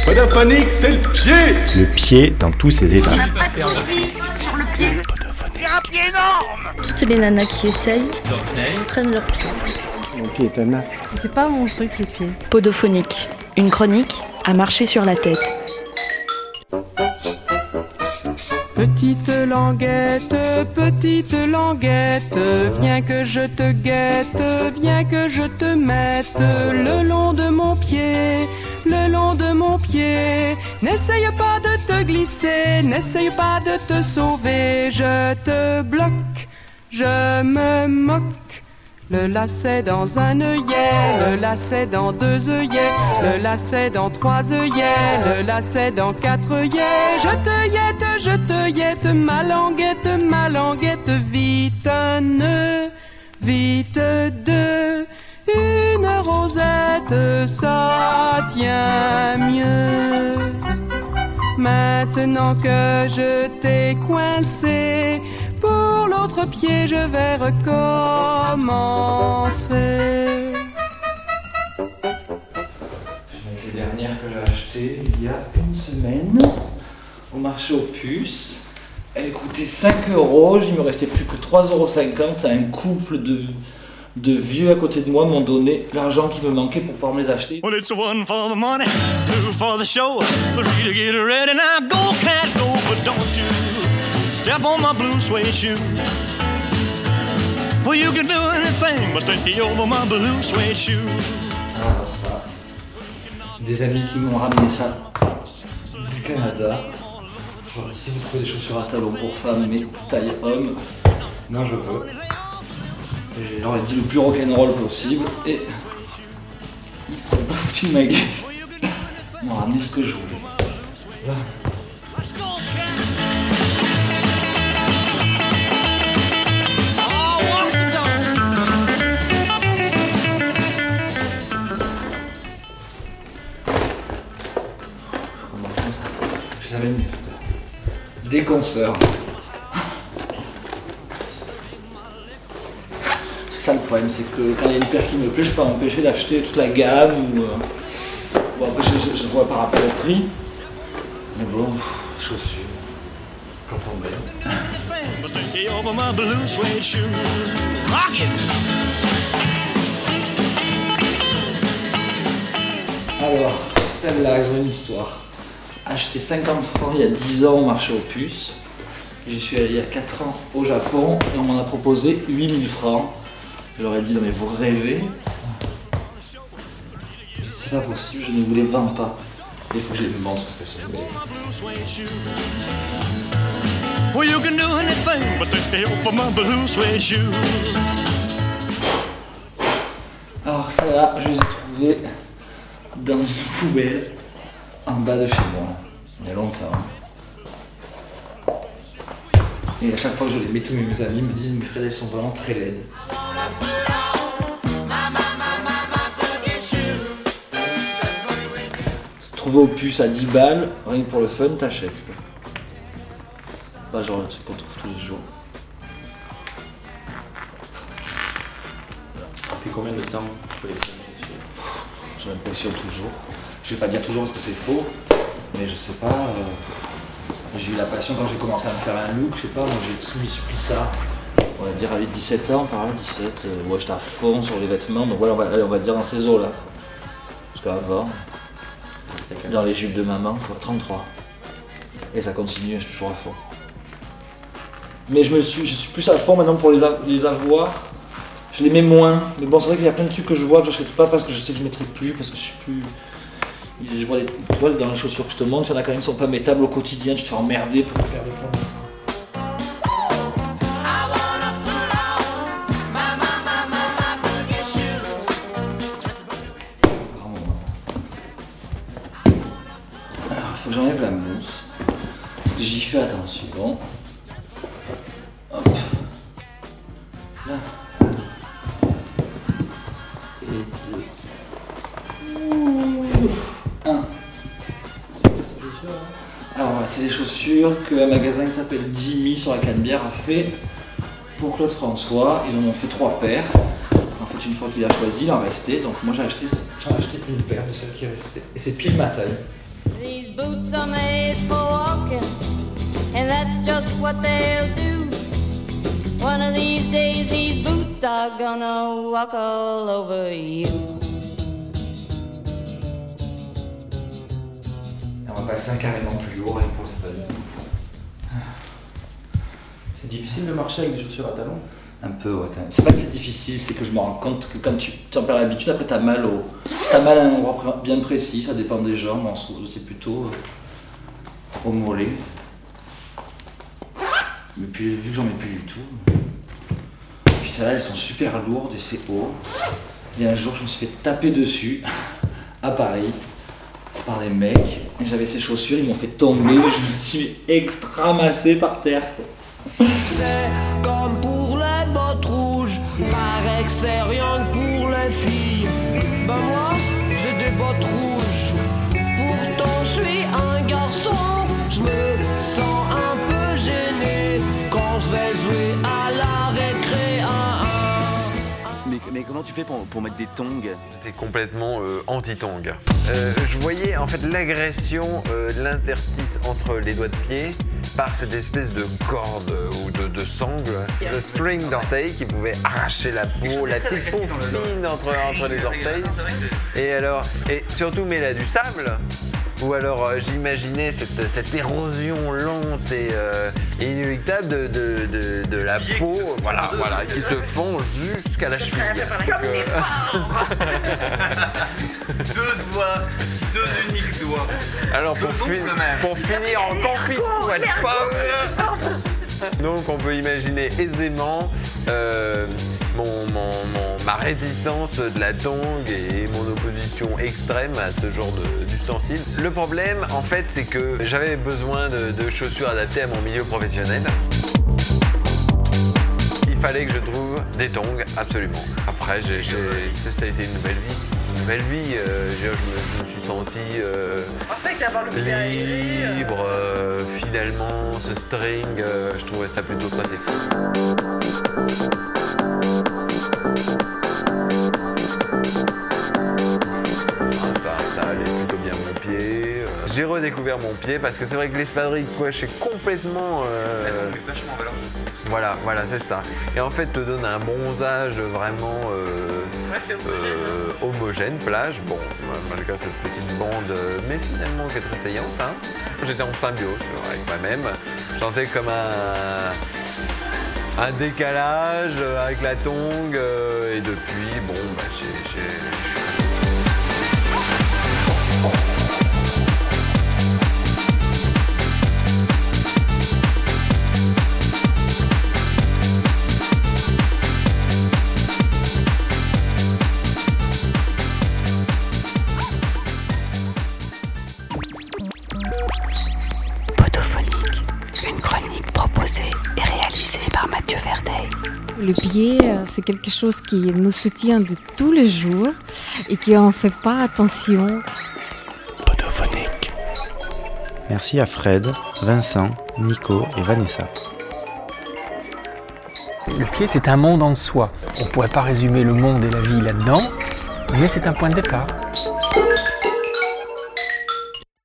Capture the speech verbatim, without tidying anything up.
Podophonique, c'est le pied. Le pied dans tous ses états. On n'a pas de pied sur le pied. Podophonique. C'est un pied énorme. Toutes les nanas qui essayent prennent leur pied. Mon pied est un astre. C'est pas mon truc, les pieds. Podophonique, une chronique à marcher sur la tête. Petite languette, petite languette, viens que je te guette, viens que je te mette le long de mon pied, le long de mon pied. N'essaye pas de te glisser, n'essaye pas de te sauver, je te bloque, je me moque. Le lacet dans un œillet, le lacet dans deux œillets, le lacet dans trois œillets, le lacet dans quatre œillets. Je te yette, je te yette, ma languette, ma languette, vite un nœud, vite deux, une rosette, ça tient mieux. Maintenant que je t'ai coincé, pour l'autre pied je vais recommencer. Les dernières que j'ai achetées il y a une semaine au marché aux puces. Elles coûtaient cinq euros, il me restait plus que trois euros cinquante. Un couple de, de vieux à côté de moi m'ont donné l'argent qui me manquait pour pouvoir me les acheter. Well, it's one for the money, two for the show, three to get ready. Now go, cat, go, but don't you step on my blue suede shoe. Well, you can do anything but stay over my blue suede shoe. Alors ça, des amis qui m'ont ramené ça du Canada. Genre, si vous trouvez des chaussures à talons pour femmes mais taille homme, moi je veux. Et j'aurais dit le plus rock'n'roll possible et ils se sont pas foutus de ma gueule. Ils m'ont ramené ce que je voulais. Là. Je les avais mis des consoeurs. C'est ça le problème, c'est que quand il y a une paire qui me plaît, je peux m'empêcher d'acheter toute la gamme ou. Euh... Bon, après, je, je, je vois par rapport au prix. Mais bon, pff, chaussures. Quand on met. Alors, celle-là, elles ont une histoire. Acheté cinquante francs il y a dix ans au marché aux puces. J'y suis allé il y a quatre ans au Japon et on m'en a proposé huit mille francs. Je leur ai dit non mais vous rêvez. C'est pas possible, je ne vous les vends pas. Il faut que je les montre parce qu'elles sont belles. Well, you can do anything but stay over my blue suede shoe. Alors celle-là, je les ai trouvées dans une poubelle en bas de chez moi, il y a longtemps. Et à chaque fois que je les mets, tous mes amis me disent mais Fred, elles sont vraiment très laides. Trouvé aux puces à dix balles, rien que pour le fun, t'achètes. Pas genre le truc qu'on trouve tous les jours. Depuis combien de temps tu collectionnes? J'ai l'impression toujours. Je vais pas dire toujours parce que c'est faux, mais je sais pas. Euh, j'ai eu la passion quand j'ai commencé à me faire un look, je sais pas, moi j'ai tout mis plus tard. On va dire avec dix-sept ans, par là, dix-sept, euh, ouais, j'étais à fond sur les vêtements, donc voilà, on va, allez, on va dire dans ces eaux-là. Parce qu'avant, dans les jupes de maman, quoi, trente-trois. Et ça continue, je suis toujours à fond. Mais je, me suis, je suis plus à fond maintenant pour les, a, les avoir. Je les mets moins. Mais bon, c'est vrai qu'il y a plein de trucs que je vois que j'achète pas parce que je sais que je mettrai plus, parce que je suis plus. Je vois des toiles dans les chaussures que je te montre, il y en a quand même qui sont pas mettables au quotidien, tu te fais emmerder pour faire des plans. Grand moment. Alors, il faut que j'enlève la mousse. J'y fais attention. Hop. Là. Et deux. Un. Alors voilà, c'est des chaussures qu'un magasin qui s'appelle Jimmy sur la Canebière a fait pour Claude François. Ils en ont fait trois paires. En fait, une fois qu'il a choisi, il en restait. Donc moi j'ai acheté, j'en ai acheté une paire de celles qui restaient. Et c'est pile ma taille. These boots are made for walking, and that's just what they'll do. One of these days these boots are gonna walk all over you. On va passer un carrément plus haut, rien pour le fun. C'est difficile de marcher avec des chaussures à talons? Un peu, ouais, quand même. C'est pas que c'est difficile, c'est que je me rends compte que quand tu en perds l'habitude, après t'as mal au... T'as mal à un endroit bien précis, ça dépend des jambes, en soi, c'est plutôt euh, au mollet. Mais puis vu que j'en mets plus du tout... Puis celles-là, elles sont super lourdes et c'est haut. Et un jour, je me suis fait taper dessus, à Paris, par des mecs. Et j'avais ces chaussures, ils m'ont fait tomber, je me suis extramassé par terre. C'est comme pour les bottes rouges, paraît que c'est rien que pour les filles. Ben moi, j'ai des bottes rouges, pourtant je suis un garçon. Je me sens un peu gêné quand je vais jouer à la récré un un. Mais, mais comment tu fais pour, pour mettre des tongs? J'étais complètement euh, anti-tong. Euh, je voyais en fait l'agression euh, de l'interstice entre les doigts de pied par cette espèce de corde ou de, de sangle, le string d'orteil qui pouvait arracher la peau, la petite peau fine entre, entre les orteils. Et alors, et surtout mais là du sable, ou alors euh, j'imaginais cette, cette érosion lente et, euh, et inéluctable de, de, de, de la peau, voilà, voilà, qui se fond jusqu'à la cheville. Donc, euh... Deux doigts, deux uniques doigts. Alors pour, fi pour finir en confiture, elle pomme. Donc on peut imaginer aisément euh, mon, mon, mon, ma réticence de la tongue et mon opposition extrême à ce genre d'ustensile. Le problème en fait c'est que j'avais besoin de, de chaussures adaptées à mon milieu professionnel. Il fallait que je trouve des tongs, absolument. Après, j'ai, j'ai, ça a été une nouvelle vie. Une nouvelle vie, euh, je, me, je me suis senti euh, libre. Euh, finalement, ce string, euh, je trouvais ça plutôt très sexy. Ça, ça allait plutôt bien mon pied. J'ai redécouvert mon pied parce que c'est vrai que l'espadrille coche est complètement... Euh, Voilà, voilà, c'est ça. Et en fait, te donne un bronzage vraiment euh, euh, homogène, plage. Bon, malgré cette petite bande, mais finalement qui est très saillante. Hein. J'étais en symbiose avec moi-même. Je sentais comme un, un décalage avec la tongue. Euh, et depuis, bon, bah, j'ai... j'ai Le pied, c'est quelque chose qui nous soutient de tous les jours et qu'on ne fait pas attention. Podophonique. Merci à Fred, Vincent, Nico et Vanessa. Le pied, c'est un monde en soi. On ne pourrait pas résumer le monde et la vie là-dedans, mais c'est un point de départ.